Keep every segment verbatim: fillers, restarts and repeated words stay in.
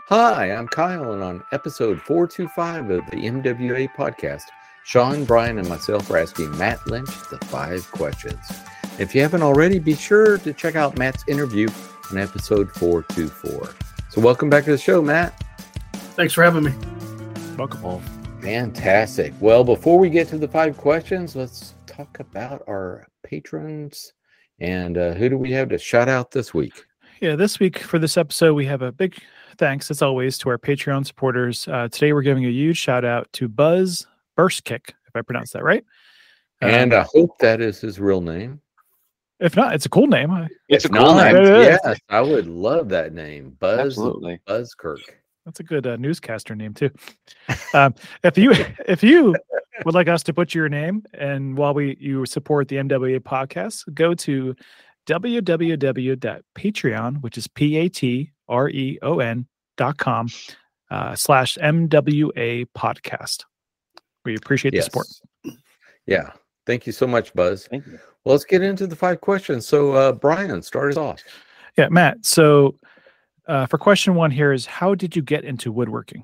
Hi, I'm Kyle, and on episode four twenty-five of the M W A podcast, Sean, Brian, and myself are asking Matt Lynch the five questions. If you haven't already, be sure to check out Matt's interview on episode four twenty-four. So welcome back to the show, Matt. Thanks for having me. Welcome. Oh, fantastic. Well, before we get to the five questions, let's talk about our patrons. And uh, who do we have to shout out this week? Yeah, this week for this episode, we have a big thanks, as always, to our Patreon supporters. Uh, today, we're giving a huge shout out to Buzz Burstkick, if I pronounced that right. And um, I hope that is his real name. If not, it's a cool name. I- It's a If cool not, name. Yes, I would love that name. Buzz Absolutely. Buzzkirk. That's a good uh, newscaster name too. Um, if you if you would like us to put your name, and while we you support the M W A podcast, go to w w w dot patreon, which is p a t r e o n dot com uh, slash M W A podcast. We appreciate Yes. the support. Yeah. Thank you so much, Buzz. Thank you. Well, let's get into the five questions. So, uh, Brian, start us off. Yeah, Matt. So uh, for question one here is, how did you get into woodworking?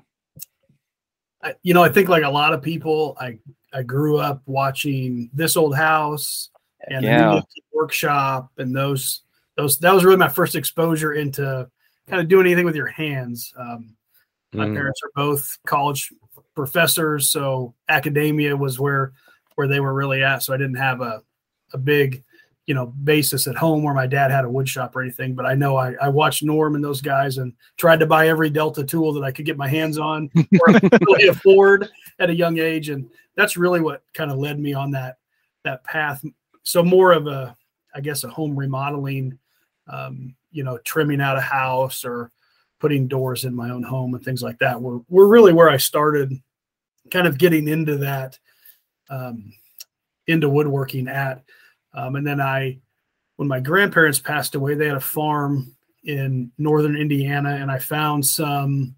I, you know, I think like a lot of people, I I grew up watching This Old House and the Yeah. New York Workshop, and those those that was really my first exposure into kind of doing anything with your hands. Um, my Mm. parents are both college professors, so academia was where where they were really at. So I didn't have a a big, you know, basis at home where my dad had a wood shop or anything. But I know I, I watched Norm and those guys and tried to buy every Delta tool that I could get my hands on or really afford at a young age. And that's really what kind of led me on that that path. So more of a, I guess, a home remodeling, um, you know, trimming out a house or putting doors in my own home and things like that were, were really where I started kind of getting into that, um, into woodworking at. Um, and then I, when my grandparents passed away, they had a farm in northern Indiana, and I found some,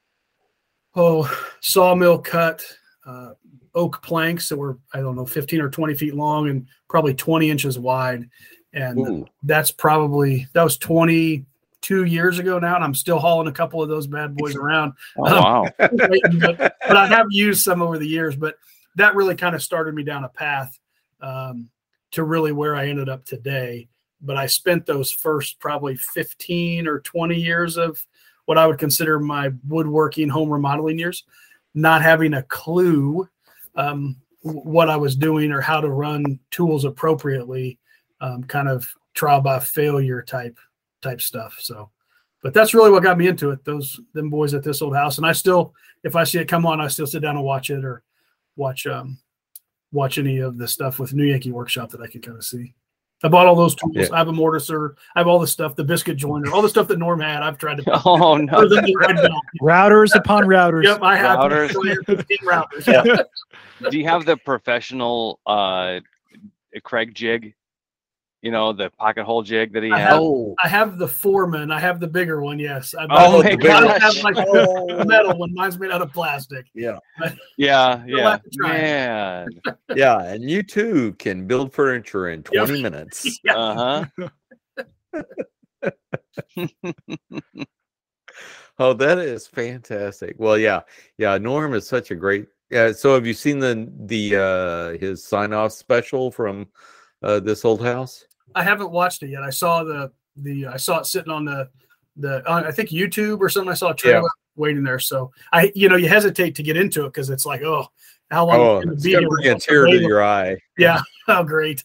oh, sawmill cut uh, oak planks that were, I don't know, fifteen or twenty feet long and probably twenty inches wide. And Ooh. that's probably, that was twenty-two years ago now, and I'm still hauling a couple of those bad boys around. Oh, Um, wow. but, but I have used some over the years, but that really kind of started me down a path um, to really where I ended up today. But I spent those first probably fifteen or twenty years of what I would consider my woodworking home remodeling years, not having a clue um, what I was doing or how to run tools appropriately, um, kind of trial by failure type type stuff. So, but that's really what got me into it. Those them boys at This Old House, and I still, if I see it come on, I still sit down and watch it or watch um watch any of the stuff with New Yankee Workshop that I can kind of see. I bought all those tools. Yeah. I have a mortiser. I have all the stuff, the biscuit joiner, all the stuff that Norm had. I've tried to. Oh, no. Other than the red belt. Routers upon routers. Yep, I have Routers. fifteen routers. Yeah. Do you have the professional uh, Craig jig? You know, the pocket hole jig that he I has? have- Oh, I have the Foreman. I have the bigger one. Yes. I Oh, I my don't gosh. have my the metal one. Mine's made out of plastic. yeah. Yeah, You'll yeah. have to try it. Man. Yeah. And you too can build furniture in twenty minutes. Yeah. Uh-huh. Oh, that is fantastic. Well, yeah. Yeah. Norm is such a great. Yeah. So have you seen the, the, uh, his sign off special from uh, This Old House? I haven't watched it yet. I saw the the I saw it sitting on the the uh, I think YouTube or something. I saw a trailer waiting there. So I you know you hesitate to get into it because it's like, oh, how long Oh, is it gonna it's be going here to bring a before tear to they- your eye. Yeah. Oh, great.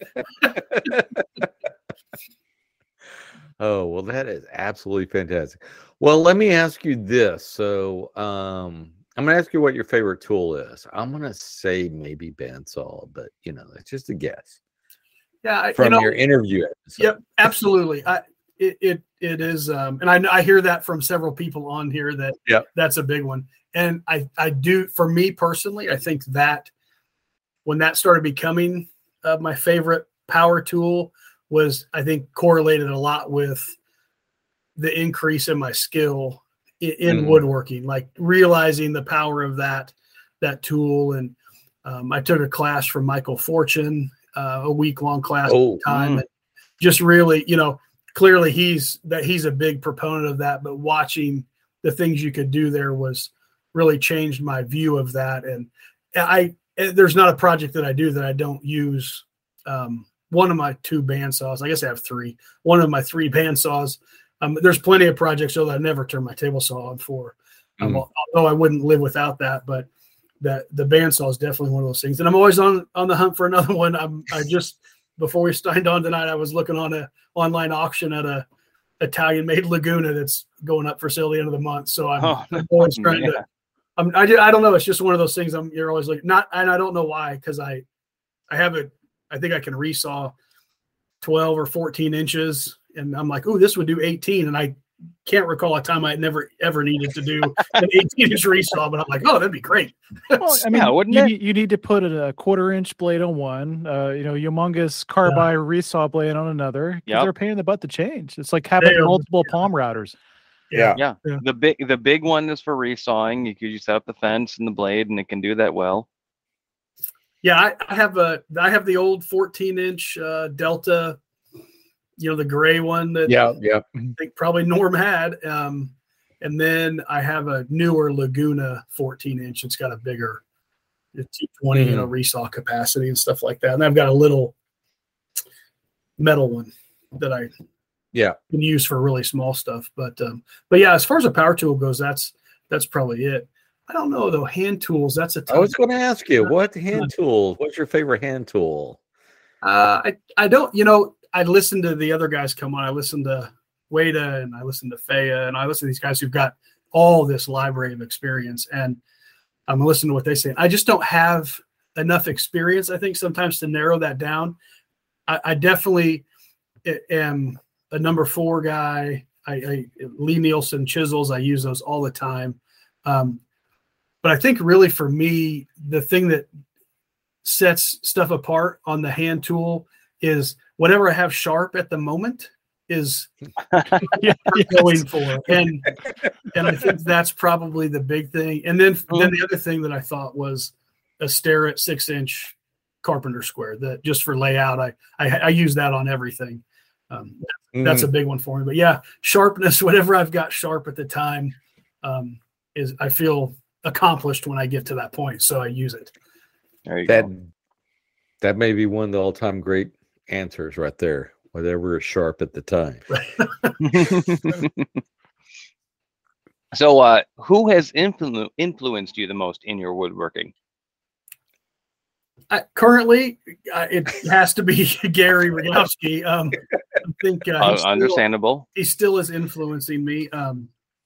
Oh, well, that is absolutely fantastic. Well, let me ask you this. So, um, I'm going to ask you what your favorite tool is. I'm going to say maybe bandsaw, but you know, it's just a guess Yeah. I- from you know, your interview episode. Yep, absolutely. I it it, it is, um, and I know- I hear that from several people on here that Yep. that's a big one. And I I do for me personally, I think that when that started becoming uh, my favorite power tool was, I think, correlated a lot with the increase in my skill in, in Mm. woodworking, like realizing the power of that that tool. And um, I took a class from Michael Fortune, uh, a week long class Oh, time. mm. And just really, you know, clearly he's that he's a big proponent of that, but watching the things you could do there was really changed my view of that. And I, there's not a project that I do that I don't use um, one of my two bandsaws. I guess I have three. One of my three bandsaws. Um, there's plenty of projects though that I never turn my table saw on for. Um, mm. Although I wouldn't live without that, but that the bandsaw is definitely one of those things. And I'm always on on the hunt for another one. I'm I just before we signed on tonight, I was looking on a online auction at a Italian made Laguna that's going up for sale at the end of the month. So I'm, oh, I'm always trying yeah. to. I'm, I, I don't know. It's just one of those things. I'm you're always like not, and I don't know why because I, I have a, I think I can resaw twelve or fourteen inches, and I'm like, oh, this would do eighteen, and I can't recall a time I never ever needed to do an eighteen inch resaw, but I'm like, oh, that'd be great. Well, I mean, yeah, wouldn't you, need, you need to put a quarter inch blade on one, uh, you know, humongous carbide yeah. resaw blade on another. Yeah, they're a pain in the butt to change. It's like having they multiple are, palm routers. Yeah. yeah, yeah. The big the big one is for resawing. You could just set up the fence and the blade, and it can do that well. Yeah, I, I have a I have the old fourteen inch uh, Delta. You know, the gray one that yeah, yeah. I think probably Norm had. Um, and then I have a newer Laguna fourteen inch. It's got a bigger two twenty, mm-hmm. you know, resaw capacity and stuff like that. And I've got a little metal one that I yeah can use for really small stuff. But um, but yeah, as far as a power tool goes, that's that's probably it. I don't know though. Hand tools. That's a. I was going to ask you, what hand tool? What's your favorite hand tool? Uh, I I don't. You know. I listen to the other guys come on. I listen to Wada and I listen to Faya and I listen to these guys who've got all this library of experience, and I'm listening to what they say. I just don't have enough experience, I think, sometimes to narrow that down. I, I definitely am a number four guy. I, I Lee Nielsen chisels. I use those all the time. Um, but I think really for me, the thing that sets stuff apart on the hand tool is whatever I have sharp at the moment is yeah, going yes. for. And and I think that's probably the big thing. And then, mm-hmm. then the other thing that I thought was a Starrett six inch Carpenter square that just for layout, I, I, I use that on everything. Um, mm-hmm. That's a big one for me. But yeah, sharpness, whatever I've got sharp at the time is is I feel accomplished when I get to that point. So I use it. There you that, go. That may be one of the all time great answers right there, whatever is sharp at the time. So uh who has influ- influenced you the most in your woodworking? I, currently uh, it has to be Gary Rogowski. um I think uh, uh, still, understandable he still is influencing me. Um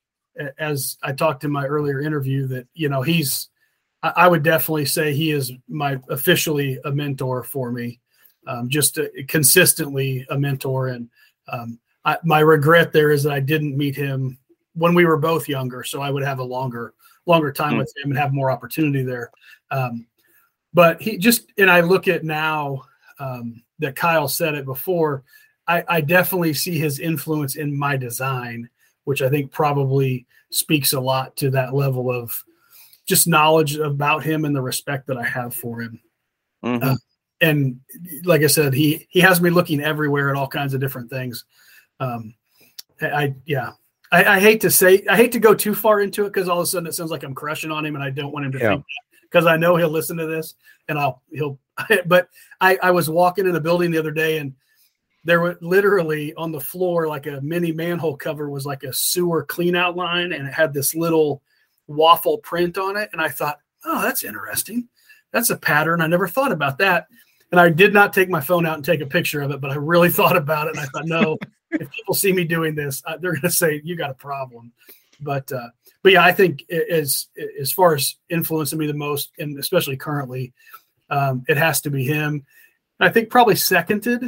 as I talked in my earlier interview that you know he's I, I would definitely say he is my officially a mentor for me. Um, just a, consistently a mentor. And um, I, my regret there is that I didn't meet him when we were both younger. So I would have a longer, longer time mm. with him and have more opportunity there. Um, but he just, and I look at now um, that Kyle said it before, I, I definitely see his influence in my design, which I think probably speaks a lot to that level of just knowledge about him and the respect that I have for him. Mm-hmm. Uh, And like I said, he, he has me looking everywhere at all kinds of different things. Um, I, I yeah, I, I hate to say, I hate to go too far into it because all of a sudden it sounds like I'm crushing on him, and I don't want him to yeah. think that because I know he'll listen to this and I'll he'll. But I, I was walking in a building the other day, and there were literally on the floor like a mini manhole cover was like a sewer clean out line, and it had this little waffle print on it, and I thought, oh, that's interesting. That's a pattern. I never thought about that. And I did not take my phone out and take a picture of it, but I really thought about it. And I thought, no, if people see me doing this, uh, they're going to say, you got a problem. But, uh, but yeah, I think as, as far as influencing me the most, and especially currently, um, it has to be him. And I think probably seconded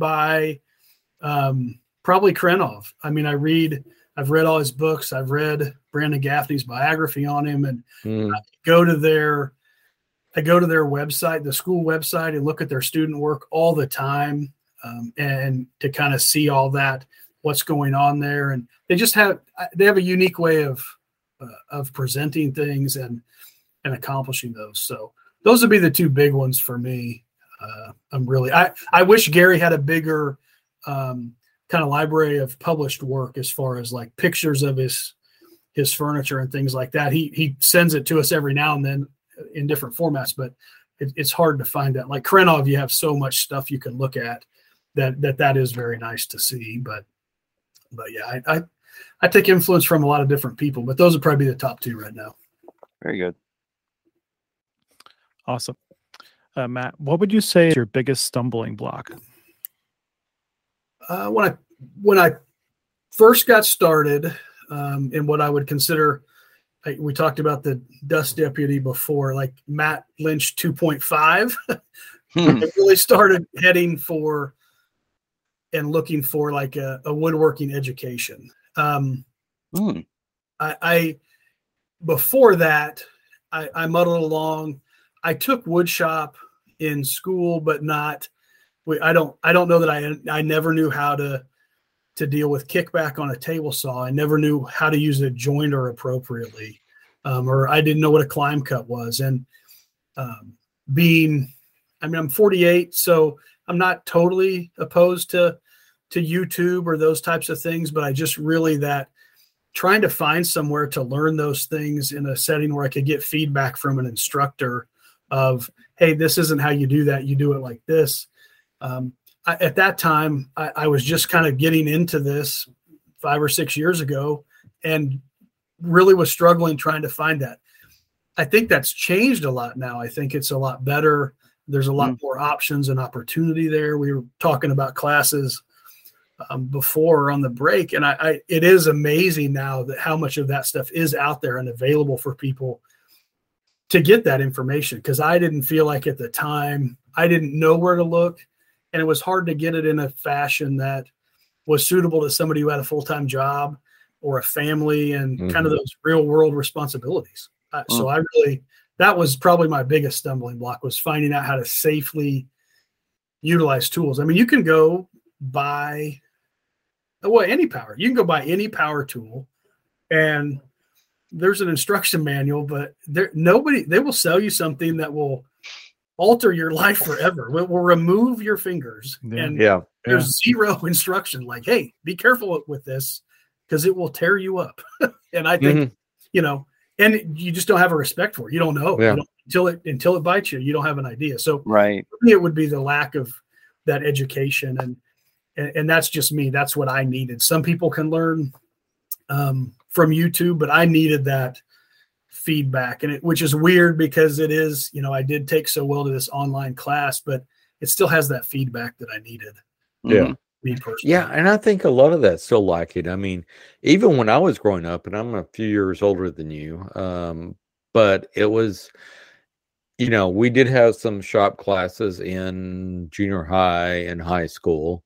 by um, probably Krenov. I mean, I read, I've read all his books. I've read Brandon Gaffney's biography on him, and mm. I go to their, I go to their website, the school website, and look at their student work all the time, um, and to kind of see all that, what's going on there. And they just have, they have a unique way of, uh, of presenting things and, and accomplishing those. So those would be the two big ones for me. Uh, I'm really, I, I wish Gary had a bigger um, kind of library of published work as far as like pictures of his, his furniture and things like that. He he sends it to us every now and then in different formats, but it, it's hard to find that. Like Krenov, you have so much stuff you can look at that that that is very nice to see. But but yeah, I I, I take influence from a lot of different people, but those would probably be the top two right now. Very good. Awesome. Uh, Matt, what would you say is your biggest stumbling block? Uh, when I when I first got started um, in what I would consider, I, we talked about the dust deputy before, like Matt Lynch two point five. Hmm. I really started heading for and looking for like a, a woodworking education. Um, Hmm. I, I before that, I, I muddled along. I took wood shop in school, but not. I don't. I don't know that I. I never knew how to to deal with kickback on a table saw. I never knew how to use a jointer appropriately, um, or I didn't know what a climb cut was. And um, being, I mean, I'm forty-eight, so I'm not totally opposed to to YouTube or those types of things, but I just really that trying to find somewhere to learn those things in a setting where I could get feedback from an instructor of, hey, this isn't how you do that. You do it like this. Um, I, at that time, I, I was just kind of getting into this five or six years ago and really was struggling trying to find that. I think that's changed a lot now. I think it's a lot better. There's a lot mm. more options and opportunity there. We were talking about classes um, before on the break, and I, I it is amazing now that how much of that stuff is out there and available for people to get that information, because I didn't feel like at the time I didn't know where to look, and it was hard to get it in a fashion that was suitable to somebody who had a full-time job or a family and mm-hmm. kind of those real world responsibilities. Uh, mm-hmm. So I really, that was probably my biggest stumbling block, was finding out how to safely utilize tools. I mean, you can go buy, well, any power, you can go buy any power tool and there's an instruction manual, but there, nobody, they will sell you something that will alter your life forever. Will, will remove your fingers. Yeah. And yeah. there's yeah. zero instruction. Like, hey, be careful with this because it will tear you up. And I think, mm-hmm. you know, and you just don't have a respect for it. You don't know yeah. you don't, until it, until it bites you. You don't have an idea. So right. for me, it would be the lack of that education. And, and, and that's just me. That's what I needed. Some people can learn, um, from YouTube, but I needed that feedback, and it, which is weird because it is, you know, I did take so well to this online class, but it still has that feedback that I needed. Yeah. Me personally. Yeah. And I think a lot of that's still lacking. I mean, even when I was growing up, and I'm a few years older than you, um, but it was, you know, we did have some shop classes in junior high and high school.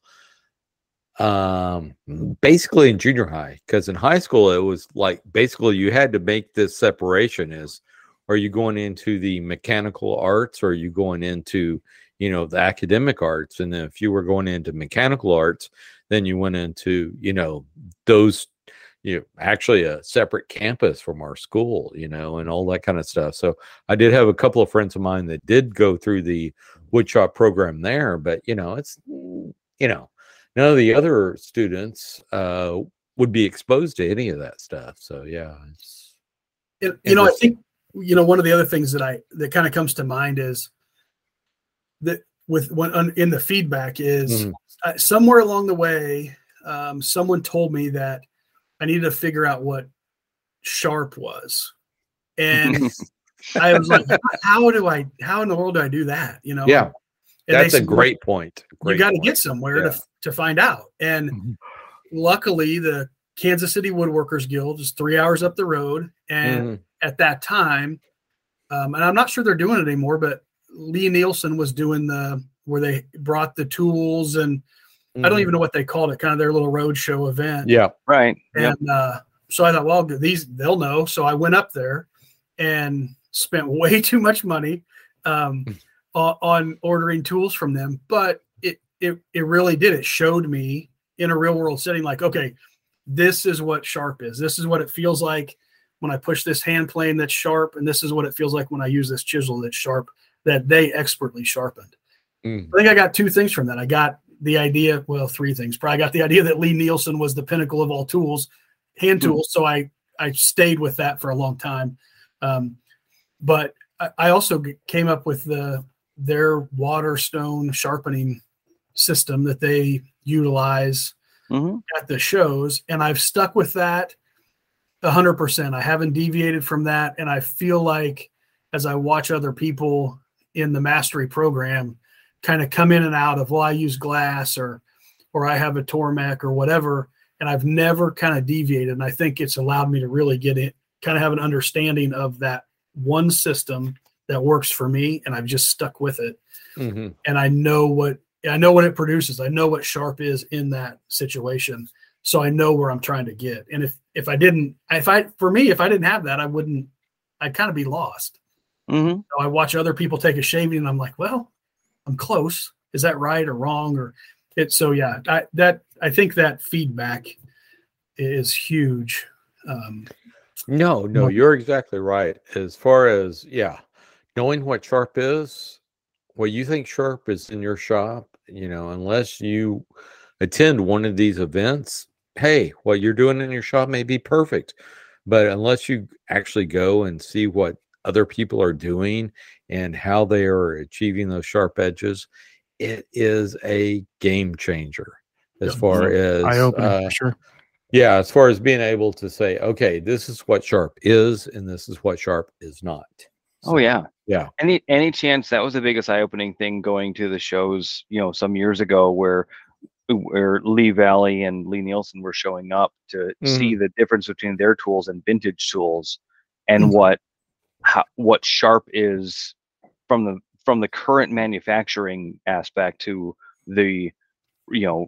Um, basically in junior high, because in high school it was like basically you had to make this separation: is are you going into the mechanical arts or are you going into, you know, the academic arts? And then if you were going into mechanical arts, then you went into, you know, those, you know, actually a separate campus from our school, you know, and all that kind of stuff. So I did have a couple of friends of mine that did go through the woodshop program there, but you know, it's, you know, none of the other students uh, would be exposed to any of that stuff. So yeah, it's it, you know, I think, you know, one of the other things that I that kind of comes to mind is that with when in the feedback is mm-hmm. uh, somewhere along the way, um, someone told me that I needed to figure out what sharp was, and I was like, how do I? How in the world do I do that? You know? Yeah. And that's a said, great point. Great you got to point. get somewhere yeah. to to find out. And Mm-hmm. luckily, the Kansas City Woodworkers Guild is three hours up the road. And mm-hmm. at that time, um, and I'm not sure they're doing it anymore, but Lee Nielsen was doing the where they brought the tools, and mm-hmm. I don't even know what they called it, kind of their little roadshow event. Yeah, right. And yep. uh, so I thought, well, these they'll know. So I went up there and spent way too much money. Um, on ordering tools from them, but it, it, it really did. It showed me in a real world setting, like, okay, this is what sharp is. This is what it feels like when I push this hand plane that's sharp. And this is what it feels like when I use this chisel that's sharp, that they expertly sharpened. Mm. I think I got two things from that. I got the idea, well, three things. Probably got the idea that Lee Nielsen was the pinnacle of all tools, hand tools. Mm. So I I stayed with that for a long time. Um, but I, I also g- came up with the their Waterstone sharpening system that they utilize Mm-hmm. at the shows, and I've stuck with that a hundred percent. I haven't deviated from that, and I feel like as I watch other people in the mastery program kind of come in and out of, well, I use glass or or I have a Tormek or whatever, and I've never kind of deviated. And I think it's allowed me to really get it, kind of have an understanding of that one system that works for me, and I've just stuck with it. Mm-hmm. And I know what I know what it produces. I know what sharp is in that situation. So I know where I'm trying to get. And if, if I didn't, if I, for me, if I didn't have that, I wouldn't, I'd kind of be lost. Mm-hmm. So I watch other people take a shaving and I'm like, well, I'm close. Is that right or wrong? Or it, so yeah, I, that, I think that feedback is huge. Um, No, no, Well- you're exactly right. As far as, yeah, knowing what sharp is, what you think sharp is in your shop, you know, unless you attend one of these events, hey, what you're doing in your shop may be perfect. But unless you actually go and see what other people are doing and how they are achieving those sharp edges, it is a game changer as Yeah. far as Eye opening uh, for sure. yeah, as far as being able to say, okay, this is what sharp is, and this is what sharp is not. Oh yeah. Yeah. Any any chance that was the biggest eye-opening thing going to the shows, you know, some years ago where where Lee Valley and Lee Nielsen were showing up to see the difference between their tools and vintage tools, and Mhm. what how, what sharp is from the from the current manufacturing aspect to the, you know,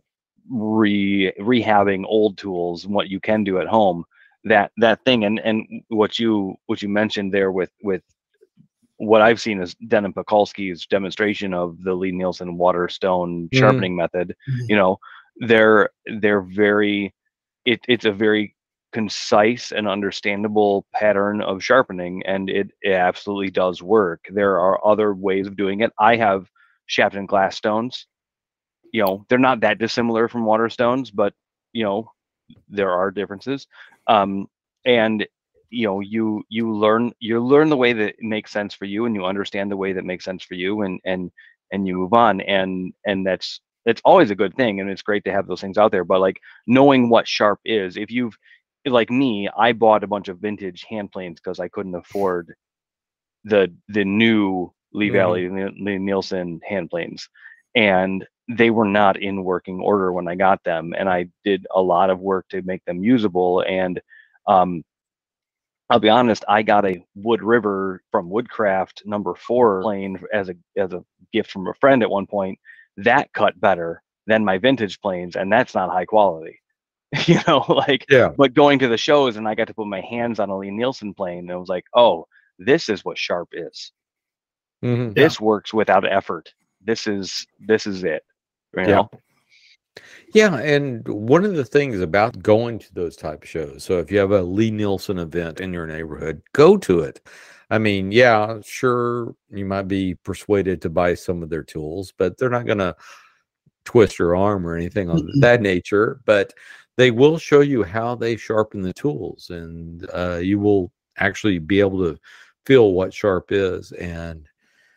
re rehabbing old tools and what you can do at home. That that thing and and what you what you mentioned there with with what I've seen is Denon Pekulski's demonstration of the Lee Nielsen Waterstone Mhm. sharpening method. Mhm. You know, they're they're very it, it's a very concise and understandable pattern of sharpening, and it, it absolutely does work. There are other ways of doing it. I have shafted and glass stones. You know, they're not that dissimilar from Waterstones, but you know, there are differences. Um, and you know, you you learn you learn the way that makes sense for you, and you understand the way that makes sense for you, and and and you move on, and and that's that's always a good thing, and it's great to have those things out there. But like knowing what sharp is, if you've like me, I bought a bunch of vintage hand planes because I couldn't afford the the new Lee Mhm. Valley Lee Nielsen hand planes, and they were not in working order when I got them, and I did a lot of work to make them usable. And um, I'll be honest, I got a Wood River from Woodcraft number four plane as a as a gift from a friend at one point. That cut better than my vintage planes, and that's not high quality. You know, like, Yeah. but going to the shows and I got to put my hands on a Lee Nielsen plane, and it was like, oh, this is what sharp is. Mhm. This works without effort. This is this is it. You Yeah. know? Yeah, and one of the things about going to those type of shows, so if you have a Lee Nielsen event in your neighborhood, go to it. I mean, yeah, sure, you might be persuaded to buy some of their tools, but they're not going to twist your arm or anything of Mhm. that nature. But they will show you how they sharpen the tools, and uh, you will actually be able to feel what sharp is. And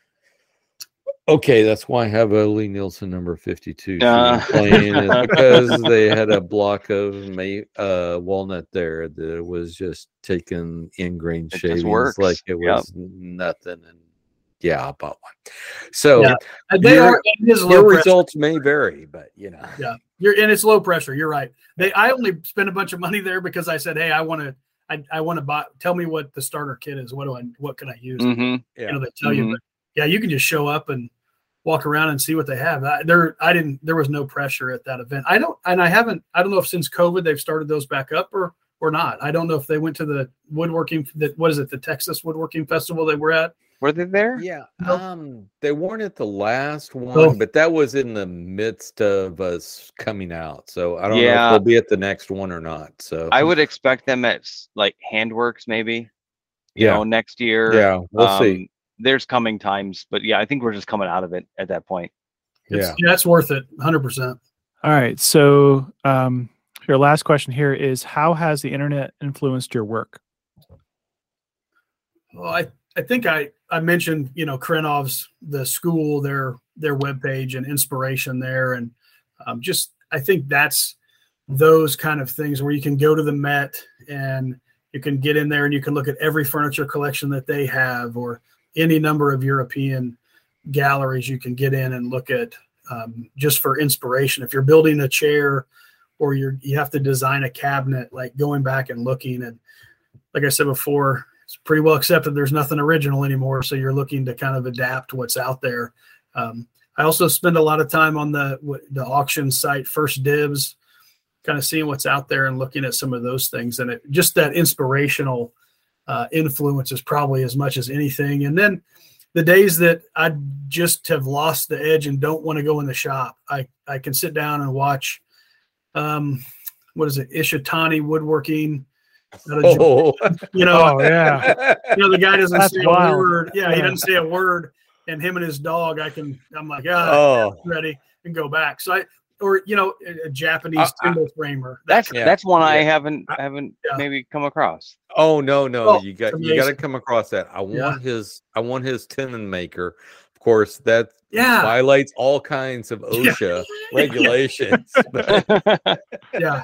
okay, that's why I have a Lee Nielsen number fifty-two Uh. plane, is because they had a block of ma- uh, walnut there that was just taking ingrained It just shavings works. like it Yep. was nothing. And yeah, I bought one. So Yeah. And they Your- are it is low your pressure. results may vary, but you know. Yeah. You're and it's low pressure. You're right. They I only spent a bunch of money there because I said, hey, I want to I, I want to buy tell me what the starter kit is. What do I what can I use? hmm Yeah. You know, they tell you, Mhm. but yeah, you can just show up and walk around and see what they have. I, there I didn't there was no pressure at that event. I don't and I haven't I don't know if since COVID they've started those back up or or not. I don't know if they went to the woodworking that what is it, the Texas Woodworking Festival they were at. Were they there? Yeah, Nope. um, they weren't at the last one, Oh. but that was in the midst of us coming out. So I don't know if Yeah. they'll be at the next one or not. So I would expect them at s- like Handworks maybe. You Yeah. know, next year. yeah, we'll um, see. There's coming times, but yeah, I think we're just coming out of it at that point. It's, Yeah. yeah, it's worth it, one hundred percent. All right. So um, Your last question here is, how has the internet influenced your work? Well, I, I think I, I mentioned, you know, Krenov's, the school, their, their webpage and inspiration there. And um, just, I think that's those kind of things where you can go to the Met and you can get in there and you can look at every furniture collection that they have, or any number of European galleries you can get in and look at um, just for inspiration. If you're building a chair or you're, you have to design a cabinet, like going back and looking. And like I said before, it's pretty well accepted there's nothing original anymore. So you're looking to kind of adapt what's out there. Um, I also spend a lot of time on the, the auction site, First Dibs, kind of seeing what's out there and looking at some of those things. And it, just that inspirational uh, influence is probably as much as anything. And then the days that I just have lost the edge and don't want to go in the shop, I, I can sit down and watch, um, what is it, Ishitani Woodworking. Oh, you know, oh, yeah. You know, the guy doesn't That's say wild. a word. Yeah, Yeah. he doesn't say a word. And him and his dog, I can, I'm like, ah, Oh. ready, and go back. So I, or, you know, a, a Japanese I- I- timber framer. That's Yeah. that's one I Yeah. haven't haven't Yeah. maybe come across. oh no, no, Oh, you got it's you got to amazing. come across that. I Yeah. want his I want his tenon maker. Of course, that Yeah. violates all kinds of Yeah. OSHA regulations. But Yeah.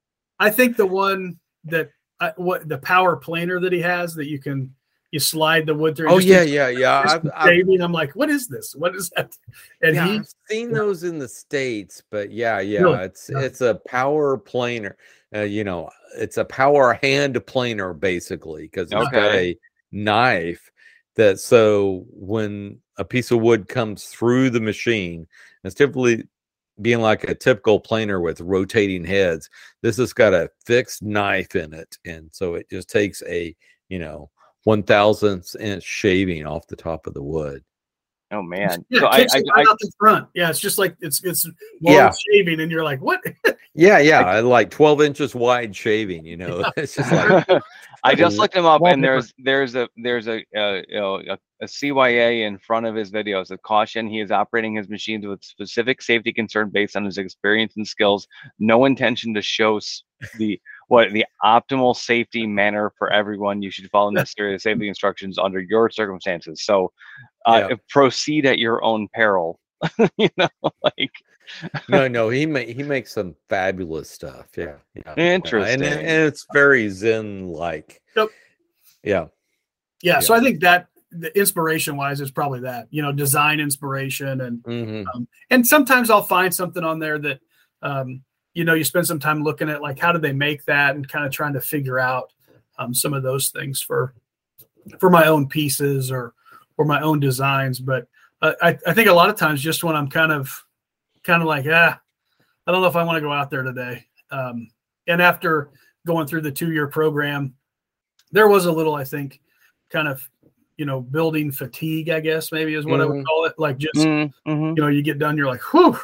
I think the one that, I, what the power planer that he has that you can, you slide the wood through. oh just yeah, in- yeah, yeah. just I've, I've, shaving. I'm like, what is this? What is that? And yeah, he, I've seen yeah. those in the States, but yeah, yeah, Really? it's Yeah. it's a power planer. Uh, you know, it's a power hand planer basically because it's got Okay. a knife that so when a piece of wood comes through the machine, it's typically being like a typical planer with rotating heads. This has got a fixed knife in it, and so it just takes a you know one thousandth inch shaving off the top of the wood. Oh man. yeah, So I, kicks I, it right I out the front. Yeah. It's just like, it's, it's long Yeah. shaving. And you're like, what? Yeah, yeah, like twelve inches wide shaving. You know, it's just like I just looked him up, and Wallpaper. there's there's a there's a uh, you know a, a C Y A in front of his videos. A caution: he is operating his machines with specific safety concern based on his experience and skills. No intention to show s- the what the optimal safety manner for everyone. You should follow necessary safety instructions under your circumstances. So, uh, Yeah. proceed at your own peril. you know, like no, no, he ma- he makes some fabulous stuff. Yeah, yeah. Interesting. and, and it's very Zen like. Yep. Yeah. Yeah. So Yeah. I think that the inspiration wise is probably that, you know, design inspiration. And, hmm um, and sometimes I'll find something on there that, um, you know, you spend some time looking at like, how did they make that, and kind of trying to figure out um, some of those things for, for my own pieces or, or my own designs. But uh, I, I think a lot of times just when I'm kind of, kind of like, ah, I don't know if I want to go out there today. Um, and after going through the two-year program, there was a little, I think, kind of, you know, building fatigue, I guess maybe is what I would Mhm. call it. Like just, mm, mhm. you know, you get done, you're like, whew.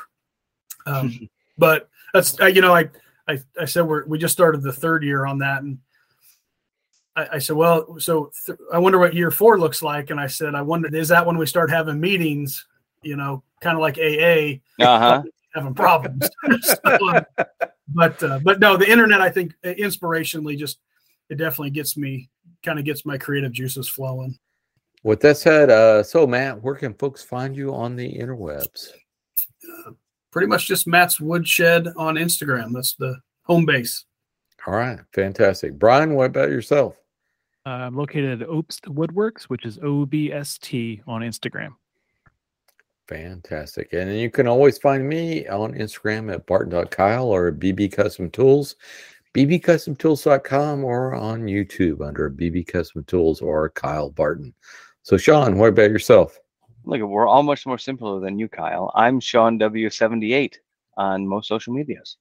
Um, but that's, uh, you know, I, I, I said, we're, we just started the third year on that. And I, I said, well, so th- I wonder what year four looks like. And I said, I wonder, is that when we start having meetings, you know, kind of like A A, Uh-huh. having problems. So, um, but, uh, but no, the internet, I think uh, inspirationally just, it definitely gets me, kind of gets my creative juices flowing. With that said, uh, so Matt, where can folks find you on the interwebs? Pretty much just Matt's Woodshed on Instagram. That's the home base. All right, fantastic. Brian, what about yourself? I'm located at Obst Woodworks, which is O B S T on Instagram. Fantastic. And you can always find me on Instagram at barton dot kyle or B B Custom Tools, b b custom tools dot com, or on YouTube under B B Custom Tools or Kyle Barton. So, Sean, what about yourself? Look, we're all much more simpler than you, Kyle. I'm Sean W seventy-eight on most social medias.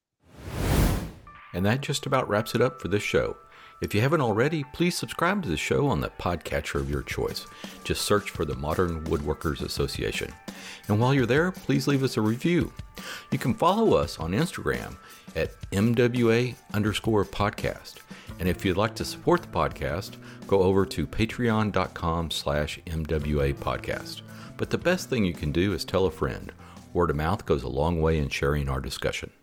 And that just about wraps it up for this show. If you haven't already, please subscribe to the show on the podcatcher of your choice. Just search for the Modern Woodworkers Association. And while you're there, please leave us a review. You can follow us on Instagram at M W A underscore podcast. And if you'd like to support the podcast, go over to patreon dot com slash M W A podcast. But the best thing you can do is tell a friend. Word of mouth goes a long way in sharing our discussion.